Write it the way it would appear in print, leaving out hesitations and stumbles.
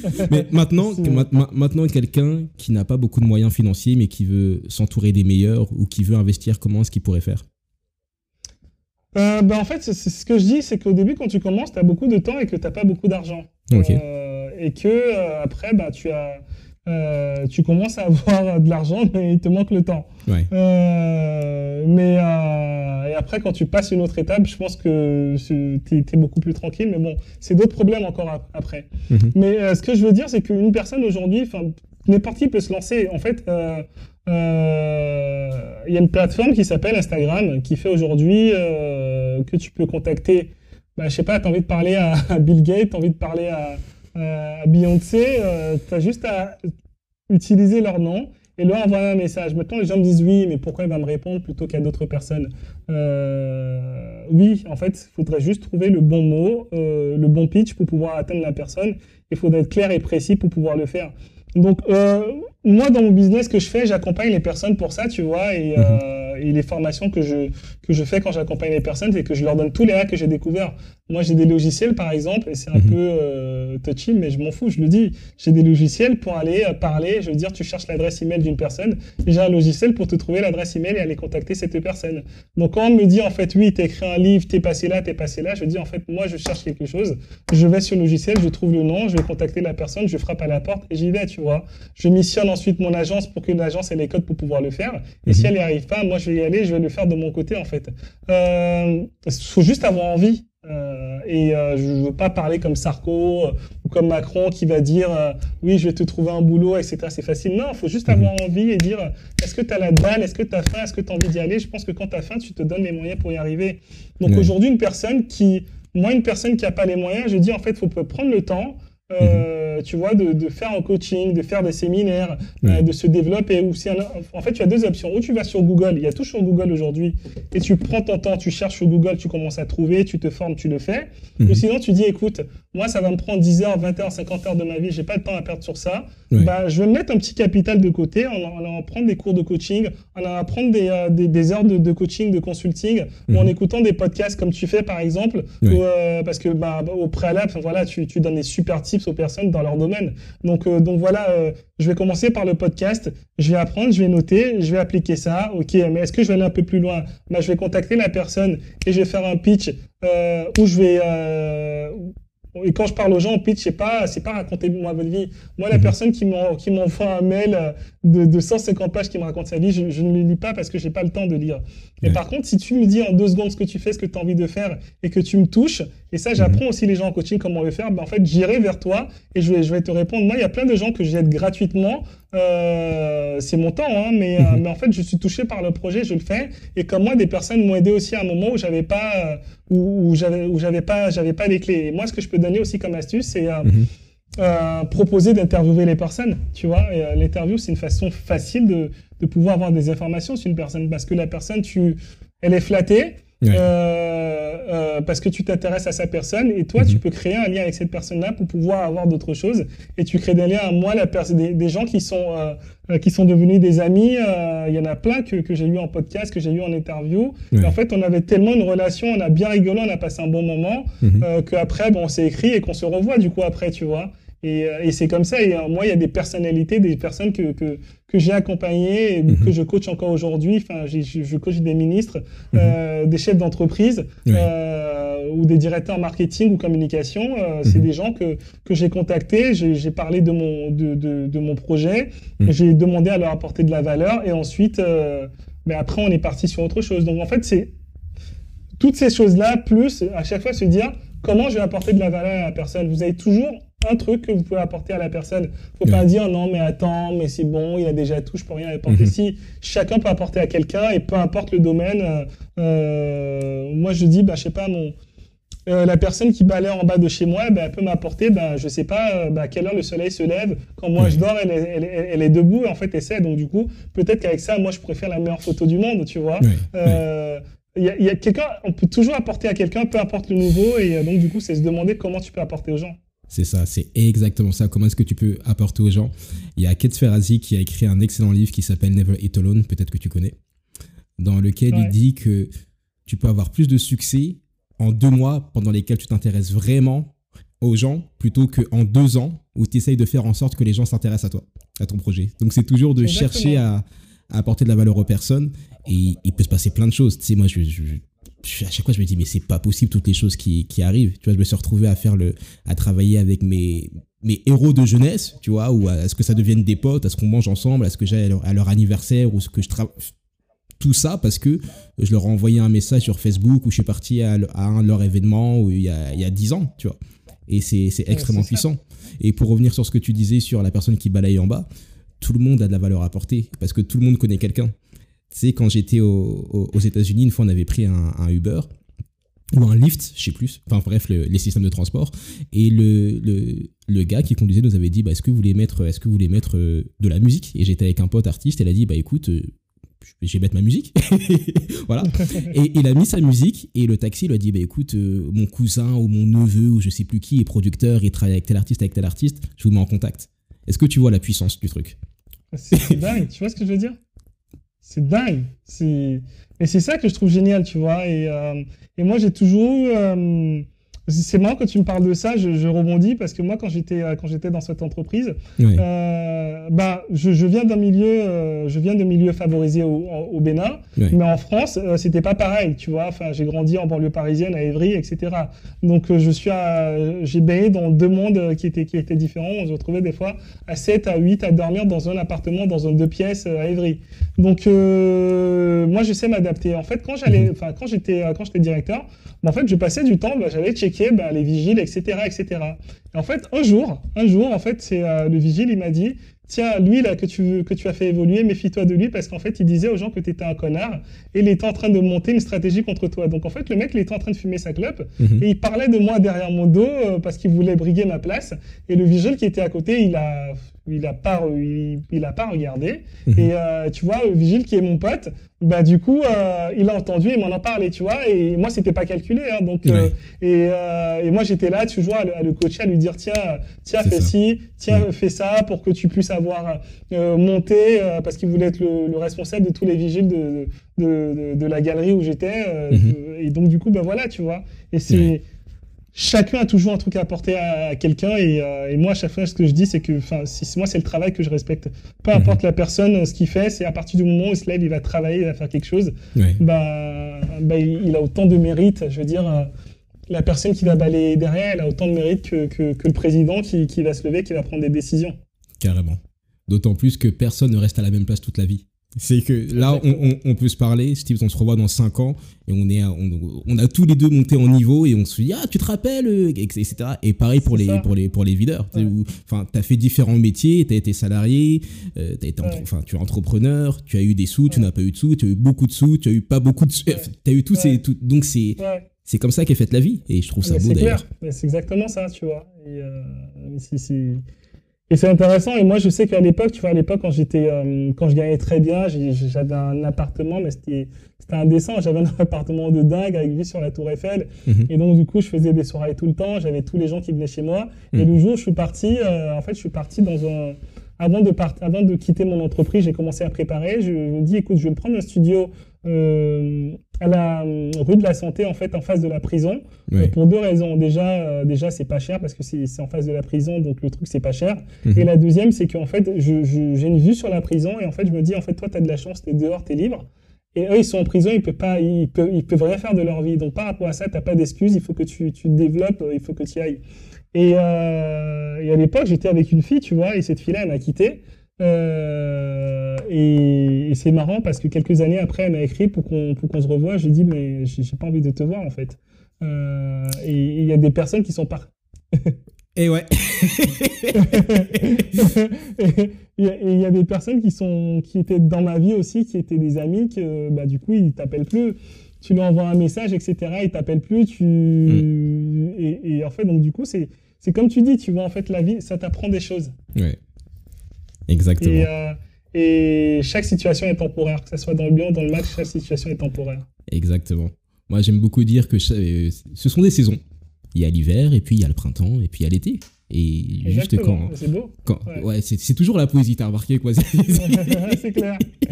Mais maintenant, quelqu'un qui n'a pas beaucoup de moyens financiers, mais qui veut s'entourer des meilleurs ou qui veut investir, comment est-ce qu'il pourrait faire? En fait, c'est ce que je dis, c'est qu'au début, quand tu commences, tu as beaucoup de temps et que tu n'as pas beaucoup d'argent. Ok. Et que après, tu commences à avoir de l'argent, mais il te manque le temps. Ouais. Et après, quand tu passes une autre étape, je pense que tu es beaucoup plus tranquille. Mais bon, c'est d'autres problèmes encore après. Mais ce que je veux dire, c'est qu'une personne aujourd'hui, n'importe qui peut se lancer. En fait, il y a une plateforme qui s'appelle Instagram qui fait aujourd'hui que tu peux contacter. Je sais pas, tu as envie de parler à Bill Gates, tu as envie de parler à Beyoncé, tu as juste à utiliser leur nom et leur envoyer un message. Maintenant, les gens me disent oui, mais pourquoi il va me répondre plutôt qu'à d'autres personnes? Oui, en fait, il faudrait juste trouver le bon mot, le bon pitch pour pouvoir atteindre la personne. Il faudrait être clair et précis pour pouvoir le faire. Donc, moi, dans mon business que je fais, j'accompagne les personnes pour ça, tu vois, et les formations que je fais quand j'accompagne les personnes, c'est que je leur donne tous les hacks que j'ai découverts. Moi, j'ai des logiciels, par exemple, et c'est un peu touchy, mais je m'en fous, je le dis. J'ai des logiciels pour aller parler, je veux dire, tu cherches l'adresse email d'une personne, et j'ai un logiciel pour te trouver l'adresse email et aller contacter cette personne. Donc, quand on me dit, en fait, oui, t'as écrit un livre, t'es passé là, je dis, en fait, moi, je cherche quelque chose, je vais sur le logiciel, je trouve le nom, je vais contacter la personne, je frappe à la porte et j'y vais, tu vois. Je missionne ensuite mon agence pour que l'agence ait les codes pour pouvoir le faire. Et si elle n'y arrive pas, moi, je vais y aller, je vais le faire de mon côté, en fait. Faut juste avoir envie. Je veux pas parler comme Sarko ou comme Macron qui va dire oui, je vais te trouver un boulot, etc. C'est facile. Non, il faut juste avoir envie et dire est-ce que tu as la dalle, est-ce que tu as faim, est-ce que tu as envie d'y aller. Je pense que quand tu as faim, tu te donnes les moyens pour y arriver. Donc aujourd'hui, une personne qui a pas les moyens, je dis en fait, faut prendre le temps. Tu vois, de faire un coaching, de faire des séminaires, de se développer. En fait, tu as deux options. Ou tu vas sur Google, il y a tout sur Google aujourd'hui, et tu prends ton temps, tu cherches sur Google, tu commences à trouver, tu te formes, tu le fais. Ou sinon, tu dis, écoute, moi, ça va me prendre 10 heures, 20 heures, 50 heures de ma vie, j'ai pas le temps à perdre sur ça. Je vais me mettre un petit capital de côté, en allant prendre des cours de coaching, en allant prendre des heures de coaching, de consulting, ou en écoutant des podcasts comme tu fais, par exemple, parce que au préalable, voilà, tu donnes des super tips aux personnes dans leur domaine. Donc voilà, je vais commencer par le podcast, je vais apprendre, je vais noter, je vais appliquer ça. Ok, mais est-ce que je vais aller un peu plus loin? Je vais contacter la personne et je vais faire un pitch où je vais... et quand je parle aux gens, pitch, c'est pas raconter moi votre vie. Moi, la personne qui m'envoie un mail de 150 pages qui me raconte sa vie, je ne le lis pas parce que j'ai pas le temps de lire. Mais par contre, si tu me dis en 2 secondes ce que tu fais, ce que tu as envie de faire et que tu me touches, et ça, j'apprends aussi les gens en coaching comment le faire, en fait, j'irai vers toi et je vais te répondre. Moi, il y a plein de gens que j'aide gratuitement. C'est mon temps, hein, mais en fait, je suis touché par le projet, je le fais. Et comme moi, des personnes m'ont aidé aussi à un moment où j'avais pas, j'avais pas les clés. Et moi, ce que je peux donner aussi comme astuce, c'est proposer d'interviewer les personnes, tu vois. Et, l'interview, c'est une façon facile de pouvoir avoir des informations sur une personne parce que la personne, elle est flattée. Parce que tu t'intéresses à sa personne et toi tu peux créer un lien avec cette personne-là pour pouvoir avoir d'autres choses et tu crées des liens. Moi, des gens qui sont devenus des amis, il y en a plein que j'ai eu en podcast, que j'ai eu en interview. Et en fait, on avait tellement une relation, on a bien rigolé, on a passé un bon moment qu'après, on s'est écrit et qu'on se revoit du coup après, tu vois. Et c'est comme ça. Et moi, il y a des personnalités, des personnes que j'ai accompagnées et que je coach encore aujourd'hui. Enfin, je coach des ministres, des chefs d'entreprise ou des directeurs marketing ou communication. C'est des gens que j'ai contactés. J'ai parlé de mon projet. J'ai demandé à leur apporter de la valeur. Et ensuite, après, on est parti sur autre chose. Donc, en fait, c'est toutes ces choses-là, plus à chaque fois se dire comment je vais apporter de la valeur à la personne. Vous avez toujours un truc que vous pouvez apporter à la personne. Faut pas dire non mais attends, mais c'est bon, il a déjà tout, je peux rien apporter. Si chacun peut apporter à quelqu'un et peu importe le domaine, moi je dis je sais pas la personne qui balaie en bas de chez moi, elle peut m'apporter, je sais pas à quelle heure le soleil se lève. Quand moi je dors, elle est debout en fait, elle sait. Donc du coup, peut-être qu'avec ça, moi je pourrais faire la meilleure photo du monde, tu vois. Il y a quelqu'un, on peut toujours apporter à quelqu'un, peu importe le niveau, et donc du coup, c'est se demander comment tu peux apporter aux gens. C'est ça, c'est exactement ça. Comment est-ce que tu peux apporter aux gens? Il y a Kate Ferrazzi qui a écrit un excellent livre qui s'appelle Never Eat Alone, peut-être que tu connais, dans lequel il dit que tu peux avoir plus de succès en 2 mois pendant lesquels tu t'intéresses vraiment aux gens plutôt qu'en 2 ans où tu essayes de faire en sorte que les gens s'intéressent à toi, à ton projet. Donc c'est toujours de chercher à apporter de la valeur aux personnes et il peut se passer plein de choses. Tu sais, moi, à chaque fois, je me dis, mais c'est pas possible toutes les choses qui arrivent. Tu vois, je me suis retrouvé à travailler avec mes héros de jeunesse, tu vois, ou à ce que ça devienne des potes, à ce qu'on mange ensemble, à ce que j'aille à leur anniversaire, ou ce que je travaille. Tout ça parce que je leur ai envoyé un message sur Facebook ou je suis parti à un de leurs événements il y a 10 ans, tu vois. Et c'est extrêmement puissant. Et pour revenir sur ce que tu disais sur la personne qui balaye en bas, tout le monde a de la valeur à apporter parce que tout le monde connaît quelqu'un. Tu sais, quand j'étais aux États-Unis, une fois, on avait pris un Uber ou un Lyft, je sais plus. Enfin bref, les systèmes de transport. Et le gars qui conduisait nous avait dit, est-ce que vous voulez mettre de la musique ? Et j'étais avec un pote artiste. Elle a dit, écoute, je vais mettre ma musique. Voilà. Et il a mis sa musique et le taxi lui a dit, écoute, mon cousin ou mon neveu ou je sais plus qui est producteur, il travaille avec tel artiste, je vous mets en contact. Est-ce que tu vois la puissance du truc ? C'est dingue, tu vois ce que je veux dire ? C'est dingue. Mais c'est ça que je trouve génial, tu vois. Et moi, j'ai toujours... c'est marrant que tu me parles de ça, je rebondis parce que moi, quand j'étais dans cette entreprise, oui. Je viens d'un milieu favorisé au Bénin, oui. Mais en France, c'était pas pareil, tu vois. Enfin, j'ai grandi en banlieue parisienne, à Évry, etc. Donc, j'ai baigné dans 2 mondes qui étaient différents. On se retrouvait des fois à 7, à 8 à dormir dans un appartement, dans un 2 pièces à Évry. Donc, moi, je sais m'adapter. En fait, quand j'étais directeur, en fait, je passais du temps, j'allais checker les vigiles, etc., etc. Et en fait, un jour, en fait, c'est le vigile, il m'a dit, tiens, lui là que tu as fait évoluer, méfie-toi de lui parce qu'en fait, il disait aux gens que tu étais un connard et il était en train de monter une stratégie contre toi. Donc en fait, le mec, il était en train de fumer sa clope et il parlait de moi derrière mon dos parce qu'il voulait briguer ma place. Et le vigile qui était à côté, il a pas regardé. Et tu vois, le vigile qui est mon pote, du coup, il a entendu et m'en a parlé, tu vois. Et moi, c'était pas calculé, hein, donc et moi, j'étais là toujours à le coacher, à lui dire tiens, fais ci, tiens, fais ça pour que tu puisses avoir monté parce qu'il voulait être le responsable de tous les vigiles de la galerie où j'étais. Et donc du coup, voilà, tu vois. Et c'est chacun a toujours un truc à apporter à quelqu'un et moi à chaque fois ce que je dis c'est que moi c'est le travail que je respecte, peu importe la personne ce qu'il fait, c'est à partir du moment où il se lève, il va travailler, il va faire quelque chose, il a autant de mérite, je veux dire, la personne qui va balayer derrière, elle a autant de mérite que le président qui va se lever, qui va prendre des décisions. Carrément, d'autant plus que personne ne reste à la même place toute la vie. C'est que là, on peut se parler, Steve, on se revoit dans 5 ans et on a tous les deux monté en niveau et on se dit, tu te rappelles, etc. Et pareil pour les videurs. Enfin, t'as fait différents métiers, t'as été salarié, tu es entrepreneur, tu as eu des sous, tu n'as pas eu de sous, tu as eu beaucoup de sous, tu as eu pas beaucoup de sous, t'as eu tout, donc c'est comme ça qu'est faite la vie et je trouve ça beau d'ailleurs. C'est exactement ça, tu vois. Et c'est intéressant. Et moi, je sais qu'à l'époque, quand je gagnais très bien, j'avais un appartement, mais c'était indécent. J'avais un appartement de dingue avec vue sur la Tour Eiffel. Et donc, du coup, je faisais des soirées tout le temps. J'avais tous les gens qui venaient chez moi. Et le jour où je suis parti, dans un... Avant de quitter mon entreprise, j'ai commencé à préparer. Je me dis, écoute, je vais me prendre un studio à la rue de la Santé, en fait, en face de la prison, pour 2 raisons. Déjà, c'est pas cher parce que c'est en face de la prison, donc le truc, c'est pas cher. Et la deuxième, c'est qu'en fait, j'ai une vue sur la prison et en fait, je me dis, en fait, toi, t'as de la chance, t'es dehors, t'es libre. Et eux, ils sont en prison, ils peuvent rien faire de leur vie. Donc, par rapport à ça, t'as pas d'excuses, il faut que tu te développes, il faut que tu y ailles. Et à l'époque, j'étais avec une fille, tu vois, et cette fille-là, elle m'a quitté. Et c'est marrant parce que quelques années après, elle m'a écrit pour qu'on se revoie. J'ai dit, mais j'ai pas envie de te voir, en fait. Et il y a des personnes qui sont Et ouais. Et il y a des personnes qui étaient dans ma vie aussi, qui étaient des amis, que du coup, ils t'appellent plus. Tu leur envoies un message, etc. Ils t'appellent plus. Et en fait, donc du coup, c'est comme tu dis, tu vois, en fait, la vie, ça t'apprend des choses. Ouais. Exactement. Et chaque situation est temporaire, que ce soit dans le bien ou dans le mal, chaque situation est temporaire. Exactement. Moi, j'aime beaucoup dire que ce sont des saisons. Il y a l'hiver, et puis il y a le printemps, et puis il y a l'été. Et exactement, juste c'est beau. C'est toujours la poésie, t'as remarqué quoi. C'est clair.